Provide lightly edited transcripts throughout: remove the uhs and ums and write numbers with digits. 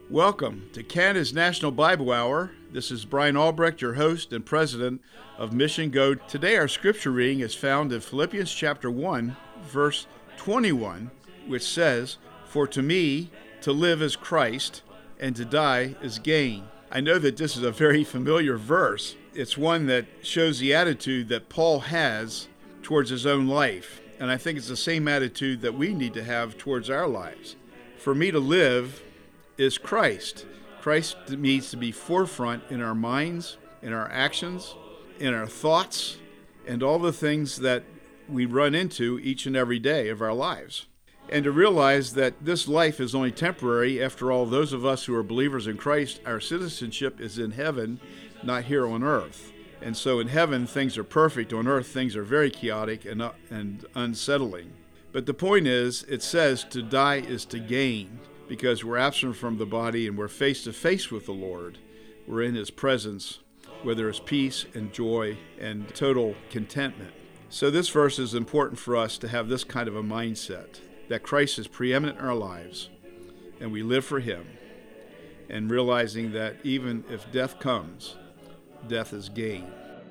Welcome to Canada's National Bible Hour. This is Brian Albrecht, your host and president of Mission Go. Today our scripture reading is found in Philippians chapter 1, verse 21, which says, "For to me to live is Christ, and to die is gain." I know that this is a very familiar verse. It's one that shows the attitude that Paul has towards his own life, and I think it's the same attitude that we need to have towards our lives. For me to live is Christ. Christ needs to be forefront in our minds, in our actions, in our thoughts, and all the things that we run into each and every day of our lives. And to realize that this life is only temporary. After all, those of us who are believers in Christ, our citizenship is in heaven, not here on earth. And so in heaven, things are perfect. On earth, things are very chaotic and unsettling. But the point is, it says to die is to gain, because we're absent from the body and we're face to face with the Lord. We're in His presence, where there is peace and joy and total contentment. So this verse is important for us to have this kind of a mindset, that Christ is preeminent in our lives and we live for Him, and realizing that even if death comes, death is gain.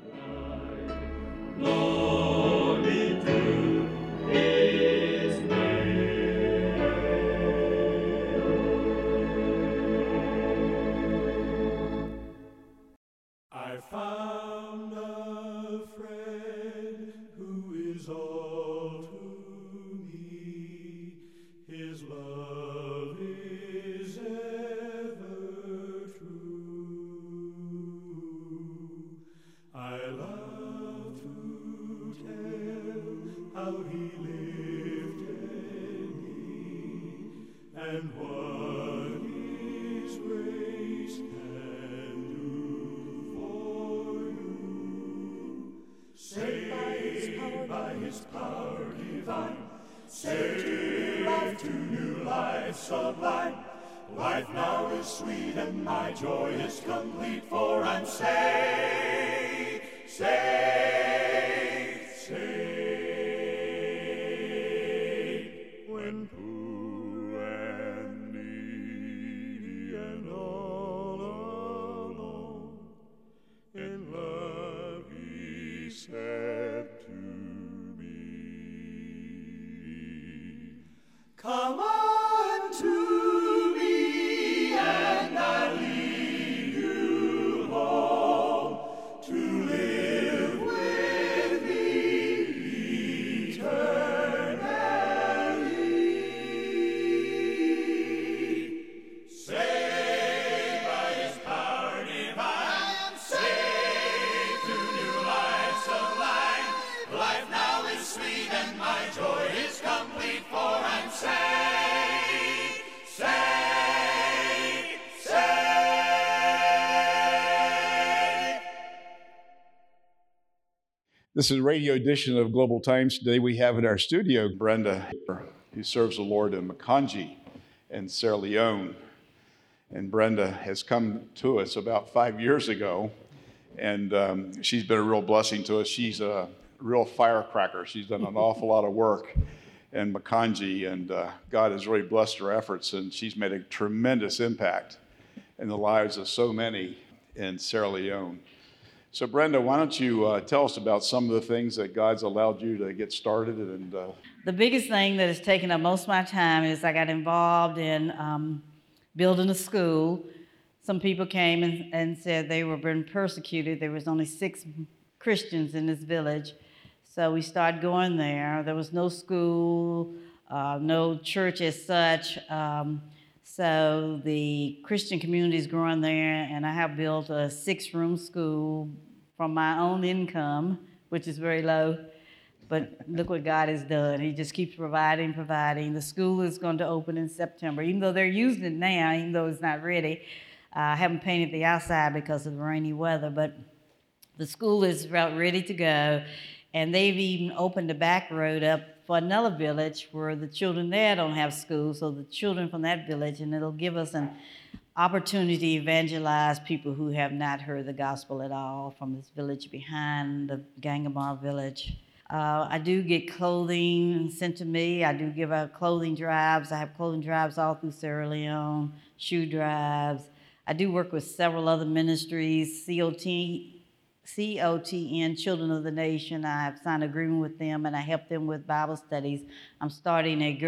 Glory to His name. I found a friend who is all to me. His love is ever true. I love to tell how He lifted me and what His grace can do for you. Saved by His power divine, saved to new life sublime. Life now is sweet and my joy is complete, for I'm saved, saved, saved. When poor and needy and all alone, in love He said to me, "Come unto me, and I'll lead you home to live with me eternally." Saved by His power divine, saved to new life sublime. Life now is sweet and my joy is complete, for I'm saved, saved, saved. This is a radio edition of Global Times. Today we have in our studio Brenda, who serves the Lord in Makanji and Sierra Leone. And Brenda has come to us about 5 years ago, and she's been a real blessing to us. She's a real firecracker. She's done an awful lot of work in Makanji, and God has really blessed her efforts, and she's made a tremendous impact in the lives of so many in Sierra Leone. So Brenda, why don't you tell us about some of the things that God's allowed you to get started? And The biggest thing that has taken up most of my time is I got involved in building a school. Some people came and said they were being persecuted. There was only 6 Christians in this village. So we started going there. There was no school, no church as such. So the Christian community is growing there, and I have built a 6-room school from my own income, which is very low. But look what God has done. He just keeps providing. The school is going to open in September, even though they're using it now, even though it's not ready. I haven't painted the outside because of the rainy weather, but the school is about ready to go. And they've even opened the back road up for another village where the children there don't have school, so the children from that village, and it'll give us an opportunity to evangelize people who have not heard the gospel at all from this village behind the Gangamar village. I do get clothing sent to me. I do give out clothing drives. I have clothing drives all through Sierra Leone, shoe drives. I do work with several other ministries, COTN, Children of the Nation. I have signed an agreement with them, and I help them with Bible studies. I'm starting a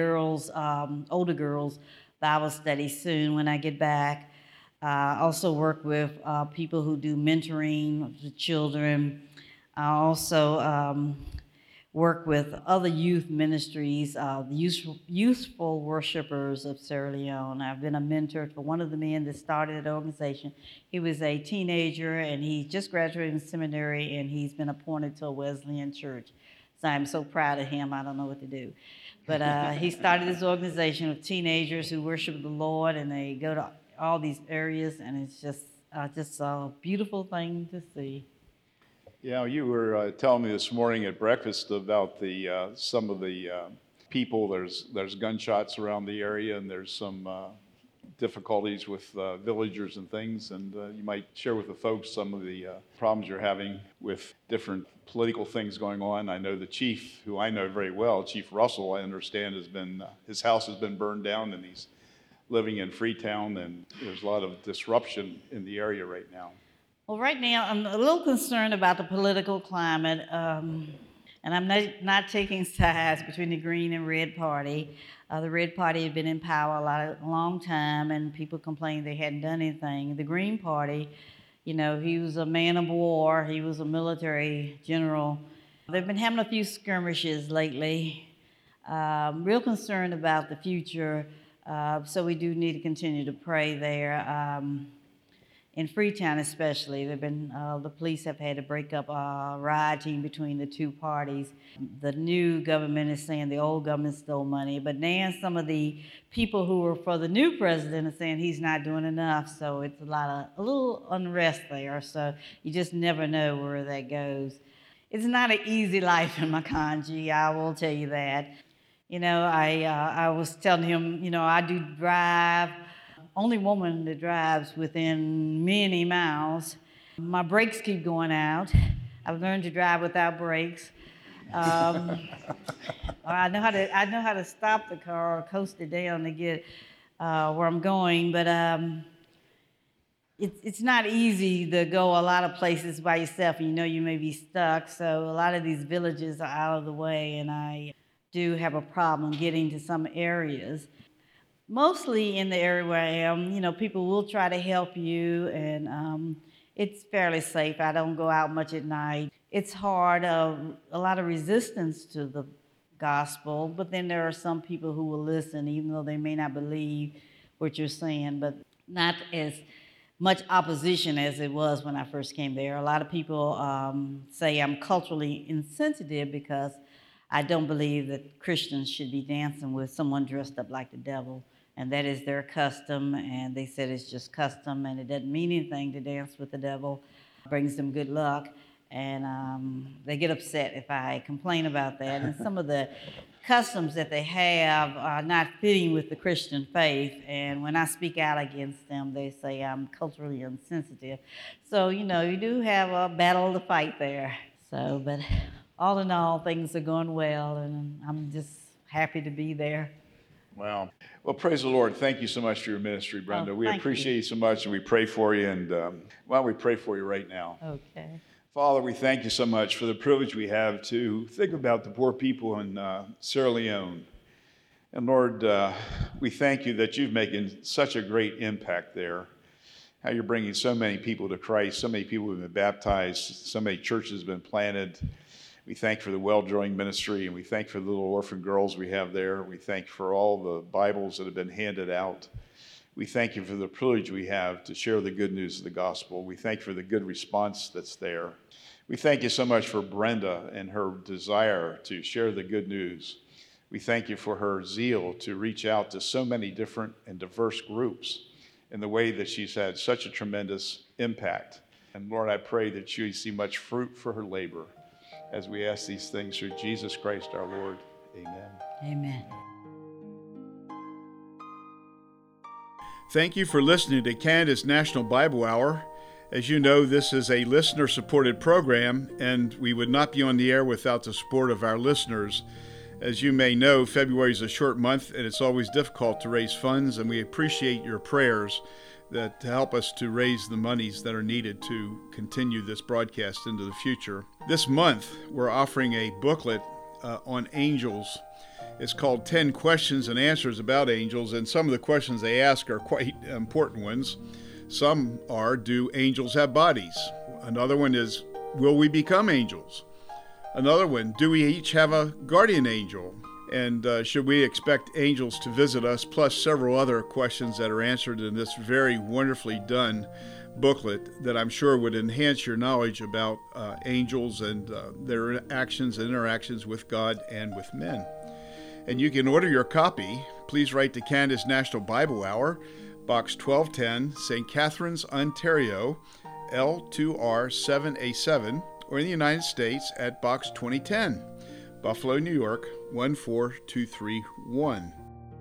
older girls Bible study soon when I get back. I also work with people who do mentoring to children. I also work with other youth ministries, the Youthful Worshipers of Sierra Leone. I've been a mentor for one of the men that started the organization. He was a teenager, and he just graduated from seminary, and he's been appointed to a Wesleyan church. So I'm so proud of him, I don't know what to do. But he started this organization of teenagers who worship the Lord, and they go to all these areas, and it's just a beautiful thing to see. Yeah, you were telling me this morning at breakfast about some of the people. There's gunshots around the area, and there's some difficulties with villagers and things. And you might share with the folks some of the problems you're having with different political things going on. I know the chief, who I know very well, Chief Russell, I understand his house has been burned down, and he's living in Freetown, and there's a lot of disruption in the area right now. Well, right now, I'm a little concerned about the political climate, and I'm not taking sides between the Green and Red Party. The Red Party had been in power a long time, and people complained they hadn't done anything. The Green Party, he was a man of war. He was a military general. They've been having a few skirmishes lately. Real concerned about the future. So we do need to continue to pray there. In Freetown especially, the police have had to break up rioting between the two parties. The new government is saying the old government stole money, but now some of the people who were for the new president are saying he's not doing enough, so it's a little unrest there, so you just never know where that goes. It's not an easy life in Makanji, I will tell you that. I was telling him, I do drive, only woman that drives within many miles. My brakes keep going out. I've learned to drive without brakes. I know how to stop the car or coast it down to get where I'm going, but it's not easy to go a lot of places by yourself, and you may be stuck. So a lot of these villages are out of the way, and I do have a problem getting to some areas. Mostly in the area where I am, people will try to help you, and it's fairly safe. I don't go out much at night. It's hard, a lot of resistance to the gospel, but then there are some people who will listen, even though they may not believe what you're saying, but not as much opposition as it was when I first came there. A lot of people say I'm culturally insensitive because I don't believe that Christians should be dancing with someone dressed up like the devil. And that is their custom, and they said it's just custom, and it doesn't mean anything to dance with the devil. It brings them good luck, and they get upset if I complain about that. And some of the customs that they have are not fitting with the Christian faith, and when I speak out against them, they say I'm culturally insensitive. So, you do have a battle to fight there. So, but all in all, things are going well, and I'm just happy to be there. Wow. Well, praise the Lord. Thank you so much for your ministry, Brenda. We appreciate you so much, and we pray for you. And why don't we pray for you right now? Okay. Father, we thank you so much for the privilege we have to think about the poor people in Sierra Leone. And Lord, we thank you that you've making such a great impact there, how you're bringing so many people to Christ, so many people have been baptized, so many churches have been planted. We thank for the well-drawing ministry, and we thank for the little orphan girls we have there. We thank for all the Bibles that have been handed out. We thank you for the privilege we have to share the good news of the gospel. We thank you for the good response that's there. We thank you so much for Brenda and her desire to share the good news. We thank you for her zeal to reach out to so many different and diverse groups in the way that she's had such a tremendous impact. And Lord, I pray that you see much fruit for her labor. As we ask these things through Jesus Christ our Lord. Amen. Amen. Thank you for listening to Canada's National Bible Hour. As you know, this is a listener-supported program, and we would not be on the air without the support of our listeners. As you may know, February is a short month, and it's always difficult to raise funds, and we appreciate your prayers that help us to raise the monies that are needed to continue this broadcast into the future. This month, we're offering a booklet on angels. It's called 10 Questions and Answers About Angels, and some of the questions they ask are quite important ones. Some are, do angels have bodies? Another one is, will we become angels? Another one, do we each have a guardian angel? And should we expect angels to visit us? Plus several other questions that are answered in this very wonderfully done booklet that I'm sure would enhance your knowledge about angels and their actions and interactions with God and with men. And you can order your copy. Please write to Canada's National Bible Hour, Box 1210, St. Catharines, Ontario, L2R7A7, or in the United States at Box 2010, Buffalo, New York, 14231.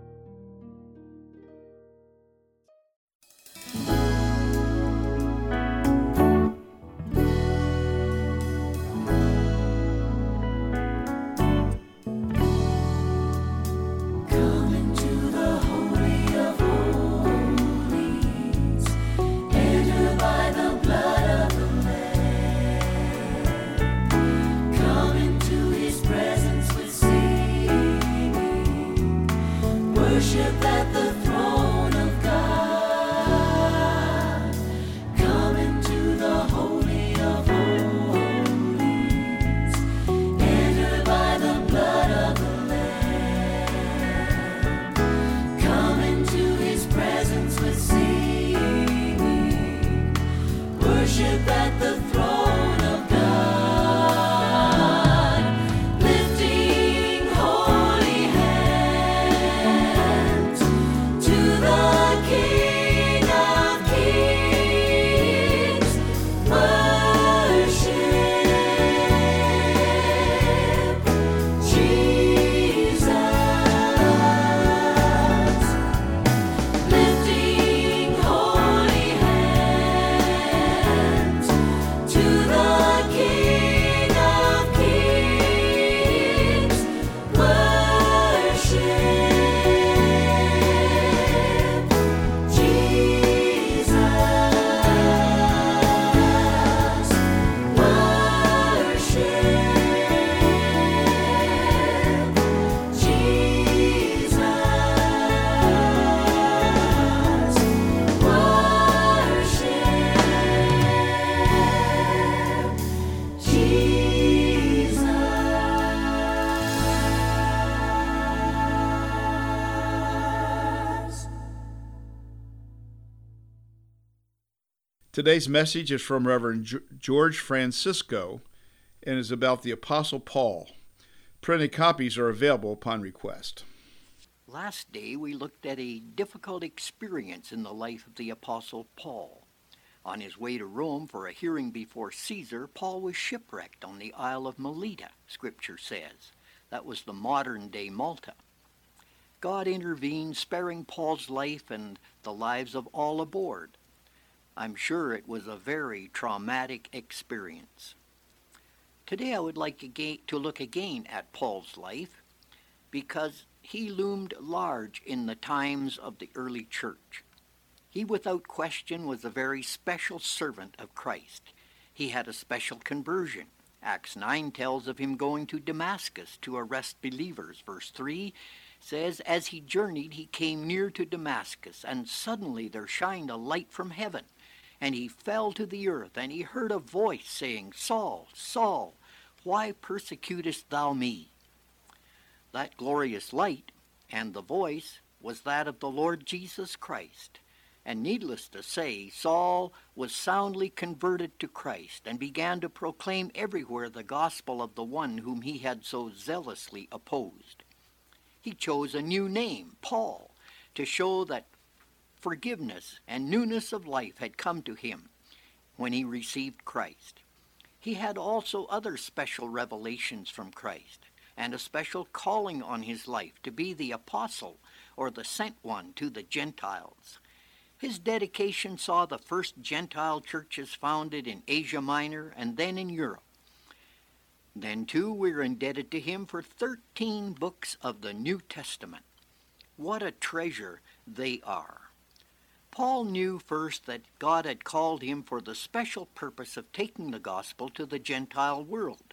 Today's message is from Reverend George Francisco and is about the Apostle Paul. Printed copies are available upon request. Last day we looked at a difficult experience in the life of the Apostle Paul. On his way to Rome for a hearing before Caesar, Paul was shipwrecked on the Isle of Melita, Scripture says. That was the modern-day Malta. God intervened, sparing Paul's life and the lives of all aboard. I'm sure it was a very traumatic experience. Today I would like to look again at Paul's life because he loomed large in the times of the early church. He without question was a very special servant of Christ. He had a special conversion. Acts 9 tells of him going to Damascus to arrest believers. Verse 3 says, as he journeyed, he came near to Damascus, and suddenly there shined a light from heaven. And he fell to the earth, and he heard a voice saying, Saul, Saul, why persecutest thou me? That glorious light and the voice was that of the Lord Jesus Christ. And needless to say, Saul was soundly converted to Christ and began to proclaim everywhere the gospel of the one whom he had so zealously opposed. He chose a new name, Paul, to show that forgiveness and newness of life had come to him when he received Christ. He had also other special revelations from Christ and a special calling on his life to be the apostle or the sent one to the Gentiles. His dedication saw the first Gentile churches founded in Asia Minor and then in Europe. Then, too, we're indebted to him for 13 books of the New Testament. What a treasure they are. Paul knew first that God had called him for the special purpose of taking the gospel to the Gentile world.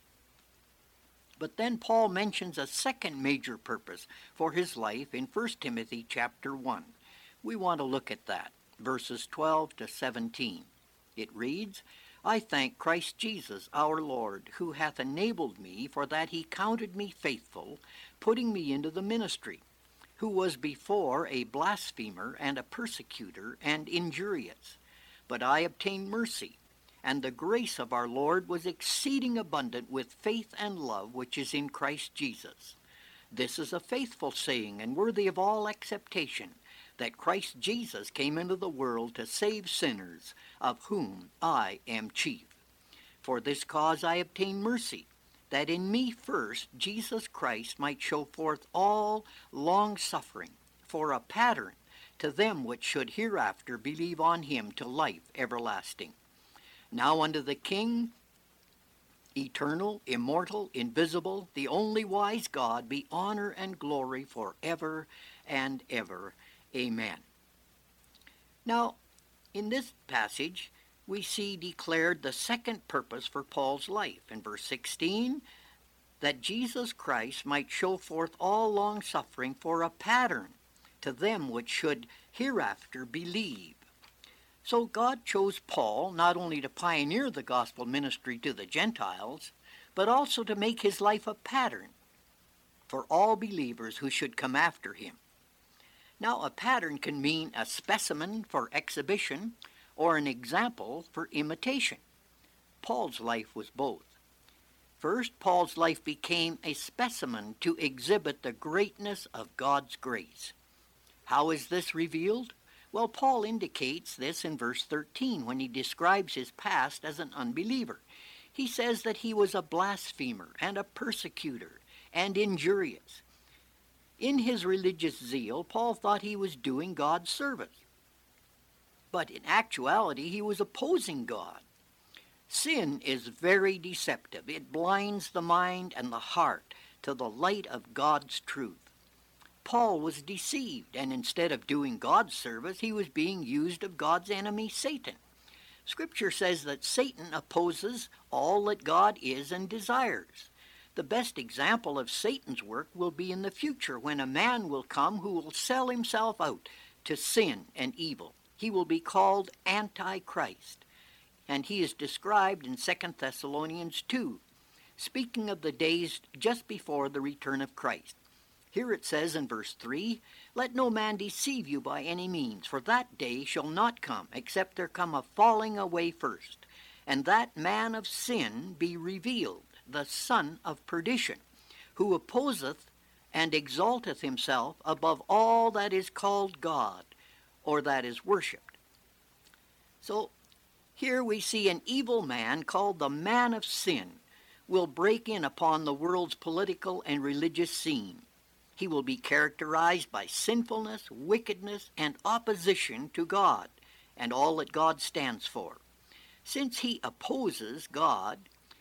But then Paul mentions a second major purpose for his life in 1 Timothy chapter 1. We want to look at that, verses 12 to 17. It reads, I thank Christ Jesus our Lord, who hath enabled me, for that he counted me faithful, putting me into the ministry, who was before a blasphemer and a persecutor and injurious. But I obtained mercy, and the grace of our Lord was exceeding abundant with faith and love which is in Christ Jesus. This is a faithful saying and worthy of all acceptation, that Christ Jesus came into the world to save sinners, of whom I am chief. For this cause I obtained mercy, that in me first Jesus Christ might show forth all long-suffering, for a pattern to them which should hereafter believe on him to life everlasting. Now unto the King, eternal, immortal, invisible, the only wise God, be honor and glory forever and ever. Amen. Now, in this passage, we see declared the second purpose for Paul's life. In verse 16, that Jesus Christ might show forth all long-suffering for a pattern to them which should hereafter believe. So God chose Paul not only to pioneer the gospel ministry to the Gentiles, but also to make his life a pattern for all believers who should come after him. Now, a pattern can mean a specimen for exhibition or an example for imitation. Paul's life was both. First, Paul's life became a specimen to exhibit the greatness of God's grace. How is this revealed? Well, Paul indicates this in verse 13 when he describes his past as an unbeliever. He says that he was a blasphemer and a persecutor and injurious. In his religious zeal, Paul thought he was doing God's service. But in actuality, he was opposing God. Sin is very deceptive. It blinds the mind and the heart to the light of God's truth. Paul was deceived, and instead of doing God's service, he was being used of God's enemy, Satan. Scripture says that Satan opposes all that God is and desires. The best example of Satan's work will be in the future, when a man will come who will sell himself out to sin and evil. He will be called Antichrist, and he is described in 2 Thessalonians 2, speaking of the days just before the return of Christ. Here it says in verse 3, Let no man deceive you by any means, for that day shall not come, except there come a falling away first, and that man of sin be revealed, the son of perdition, who opposeth and exalteth himself above all that is called God, or that is worshipped. So here we see an evil man called the man of sin will break in upon the world's political and religious scene. He will be characterized by sinfulness, wickedness, and opposition to God and all that God stands for. Since he opposes God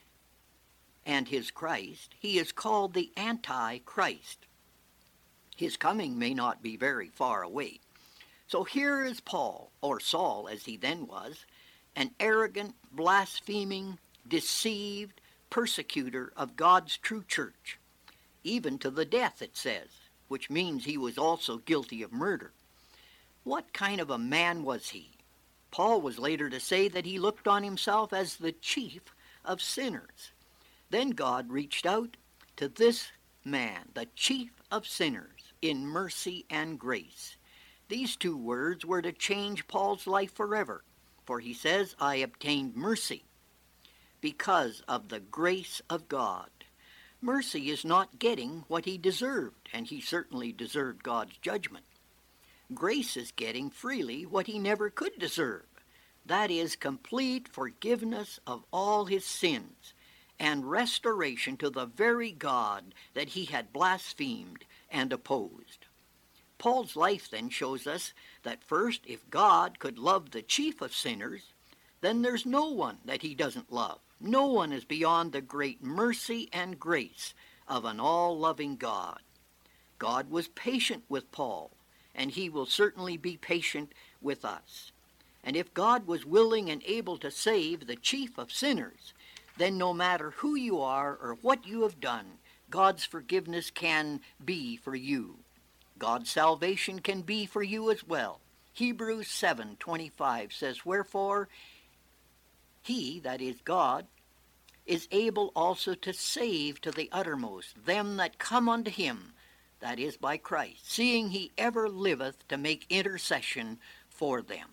and his Christ, he is called the Antichrist. His coming may not be very far away. So here is Paul, or Saul as he then was, an arrogant, blaspheming, deceived persecutor of God's true church, even to the death, it says, which means he was also guilty of murder. What kind of a man was he? Paul was later to say that he looked on himself as the chief of sinners. Then God reached out to this man, the chief of sinners, in mercy and grace. These two words were to change Paul's life forever, for he says, I obtained mercy because of the grace of God. Mercy is not getting what he deserved, and he certainly deserved God's judgment. Grace is getting freely what he never could deserve. That is complete forgiveness of all his sins and restoration to the very God that he had blasphemed and opposed. Paul's life then shows us that first, if God could love the chief of sinners, then there's no one that he doesn't love. No one is beyond the great mercy and grace of an all-loving God. God was patient with Paul, and he will certainly be patient with us. And if God was willing and able to save the chief of sinners, then no matter who you are or what you have done, God's forgiveness can be for you. God's salvation can be for you as well. Hebrews 7:25 says, "Wherefore he," that is God, "is able also to save to the uttermost them that come unto him," that is by Christ, "seeing he ever liveth to make intercession for them."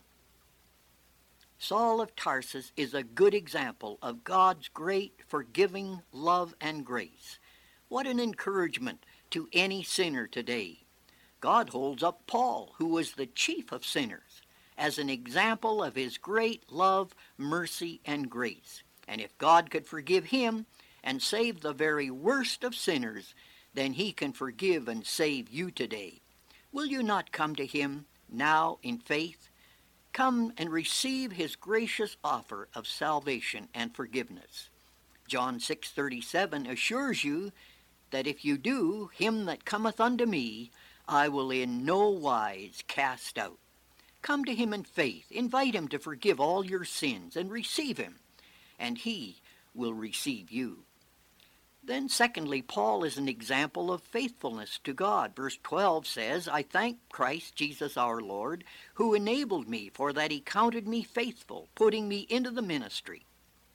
Saul of Tarsus is a good example of God's great forgiving love and grace. What an encouragement to any sinner today. God holds up Paul, who was the chief of sinners, as an example of his great love, mercy, and grace. And if God could forgive him and save the very worst of sinners, then he can forgive and save you today. Will you not come to him now in faith? Come and receive his gracious offer of salvation and forgiveness. John 6:37 assures you that if you do, him that cometh unto me, I will in no wise cast out. Come to him in faith, invite him to forgive all your sins, and receive him, and he will receive you. Then secondly, Paul is an example of faithfulness to God. Verse 12 says, "I thank Christ Jesus our Lord, who enabled me, for that he counted me faithful, putting me into the ministry."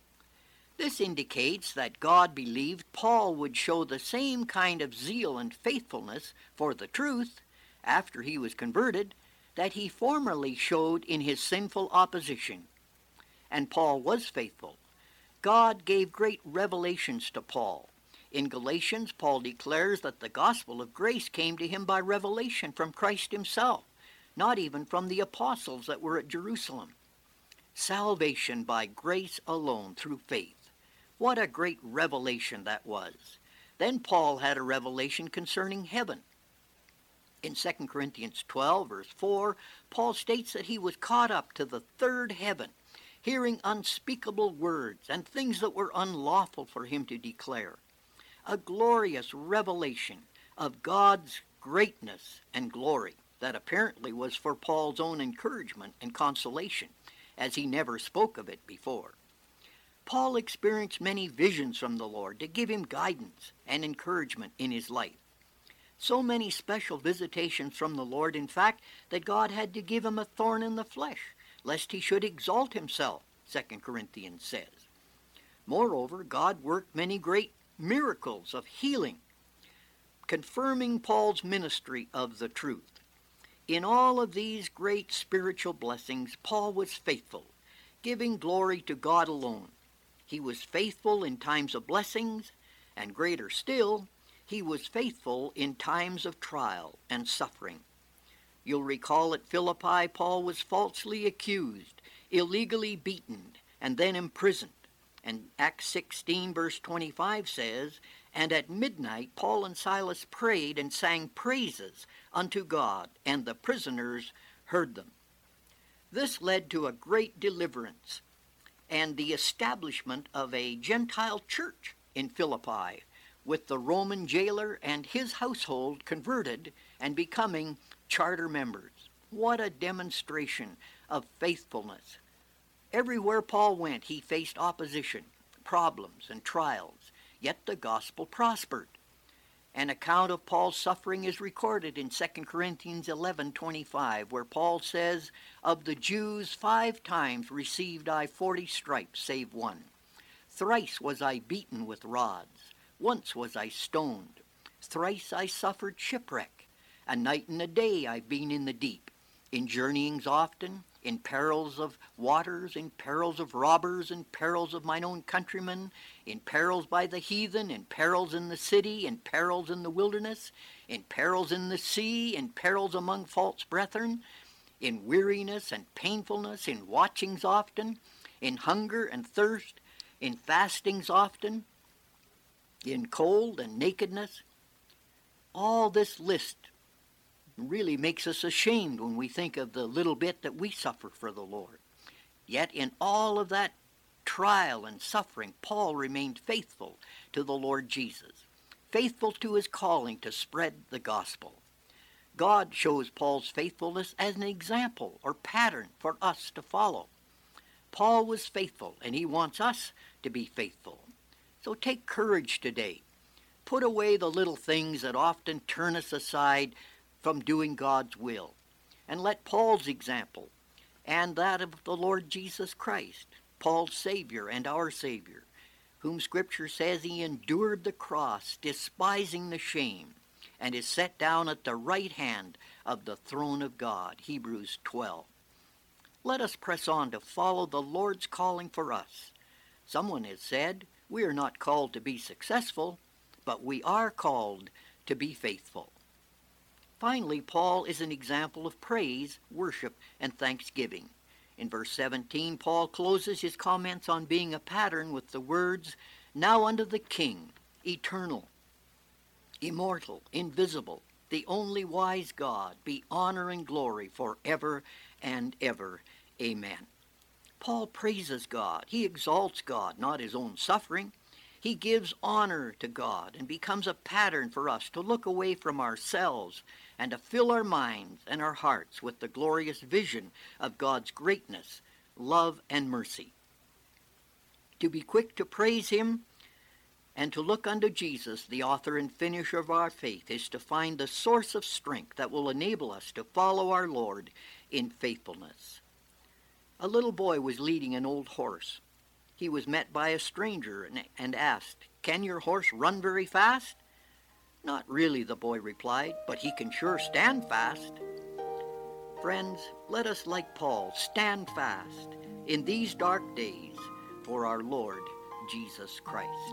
This indicates that God believed Paul would show the same kind of zeal and faithfulness for the truth after he was converted that he formerly showed in his sinful opposition. And Paul was faithful. God gave great revelations to Paul. In Galatians, Paul declares that the gospel of grace came to him by revelation from Christ himself, not even from the apostles that were at Jerusalem. Salvation by grace alone through faith. What a great revelation that was. Then Paul had a revelation concerning heaven. In 2 Corinthians 12, verse 4, Paul states that he was caught up to the third heaven, hearing unspeakable words and things that were unlawful for him to declare. A glorious revelation of God's greatness and glory that apparently was for Paul's own encouragement and consolation, as he never spoke of it before. Paul experienced many visions from the Lord to give him guidance and encouragement in his life. So many special visitations from the Lord, in fact, that God had to give him a thorn in the flesh, lest he should exalt himself, 2 Corinthians says. Moreover, God worked many great miracles of healing, confirming Paul's ministry of the truth. In all of these great spiritual blessings, Paul was faithful, giving glory to God alone. He was faithful in times of blessings, and greater still, he was faithful in times of trial and suffering. You'll recall at Philippi, Paul was falsely accused, illegally beaten, and then imprisoned. And Acts 16, verse 25 says, "And at midnight Paul and Silas prayed and sang praises unto God, and the prisoners heard them." This led to a great deliverance and the establishment of a Gentile church in Philippi, with the Roman jailer and his household converted and becoming charter members. What a demonstration of faithfulness. Everywhere Paul went, he faced opposition, problems, and trials, yet the gospel prospered. An account of Paul's suffering is recorded in 2 Corinthians 11:25, where Paul says, "Of the Jews 5 times received I 40 stripes, save one. Thrice was I beaten with rods. Once was I stoned. Thrice I suffered shipwreck. A night and a day I've been in the deep. In journeyings often, in perils of waters, in perils of robbers, in perils of mine own countrymen, in perils by the heathen, in perils in the city, in perils in the wilderness, in perils in the sea, in perils among false brethren, in weariness and painfulness, in watchings often, in hunger and thirst, in fastings often, in cold and nakedness." All this list really makes us ashamed when we think of the little bit that we suffer for the Lord. Yet in all of that trial and suffering, Paul remained faithful to the Lord Jesus, faithful to his calling to spread the gospel. God shows Paul's faithfulness as an example or pattern for us to follow. Paul was faithful, and he wants us to be faithful. So take courage today. Put away the little things that often turn us aside from doing God's will, and let Paul's example and that of the Lord Jesus Christ, Paul's Savior and our Savior, whom Scripture says he endured the cross, despising the shame, and is set down at the right hand of the throne of God, Hebrews 12. Let us press on to follow the Lord's calling for us. Someone has said, we are not called to be successful, but we are called to be faithful. Finally, Paul is an example of praise, worship, and thanksgiving. In verse 17, Paul closes his comments on being a pattern with the words, "Now unto the King, eternal, immortal, invisible, the only wise God, be honor and glory forever and ever. Amen." Paul praises God. He exalts God, not his own suffering. He gives honor to God and becomes a pattern for us to look away from ourselves and to fill our minds and our hearts with the glorious vision of God's greatness, love, and mercy. To be quick to praise him and to look unto Jesus, the author and finisher of our faith, is to find the source of strength that will enable us to follow our Lord in faithfulness. A little boy was leading an old horse. He was met by a stranger and asked, "Can your horse run very fast?" "Not really," the boy replied, "but he can sure stand fast." Friends, let us, like Paul, stand fast in these dark days for our Lord Jesus Christ.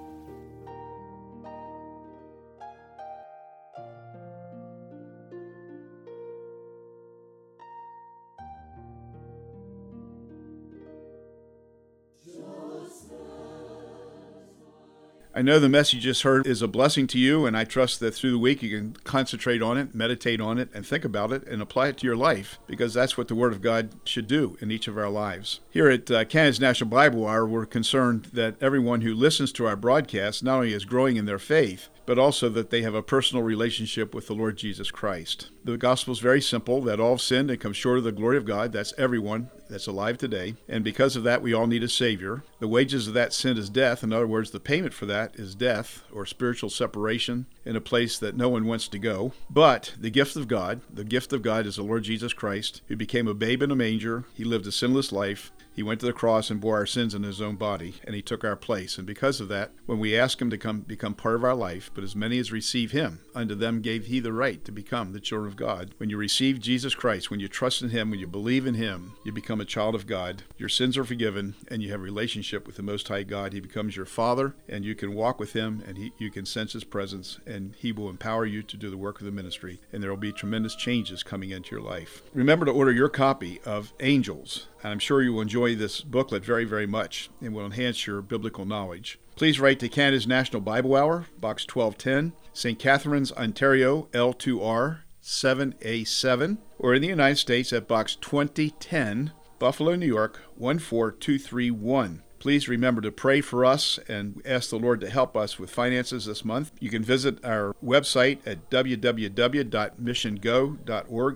I know the message you just heard is a blessing to you, and I trust that through the week you can concentrate on it, meditate on it, and think about it, and apply it to your life, because that's what the Word of God should do in each of our lives. Here at Canada's National Bible Hour, we're concerned that everyone who listens to our broadcast not only is growing in their faith, but also that they have a personal relationship with the Lord Jesus Christ. The gospel is very simple, that all have sinned and come short of the glory of God. That's everyone that's alive today. And because of that, we all need a Savior. The wages of that sin is death. In other words, the payment for that is death or spiritual separation in a place that no one wants to go. But the gift of God is the Lord Jesus Christ, who became a babe in a manger. He lived a sinless life. He went to the cross and bore our sins in his own body, and he took our place. And because of that, when we ask him to become part of our life, but as many as receive him, unto them gave he the right to become the children of God. When you receive Jesus Christ, when you trust in him, when you believe in him, you become a child of God. Your sins are forgiven, and you have a relationship with the Most High God. He becomes your Father, and you can walk with him, and you can sense his presence, and he will empower you to do the work of the ministry, and there will be tremendous changes coming into your life. Remember to order your copy of Angels. I'm sure you will enjoy this booklet very, very much and will enhance your biblical knowledge. Please write to Canada's National Bible Hour, Box 1210, St. Catharines, Ontario, L2R 7A7, or in the United States at Box 2010, Buffalo, New York 14231. Please remember to pray for us and ask the Lord to help us with finances this month. You can visit our website at www.missiongo.org,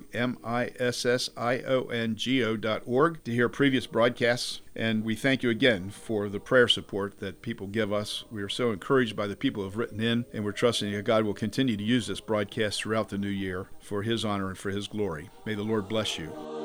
missiongo.org, to hear previous broadcasts. And we thank you again for the prayer support that people give us. We are so encouraged by the people who have written in, and we're trusting that God will continue to use this broadcast throughout the new year for his honor and for his glory. May the Lord bless you.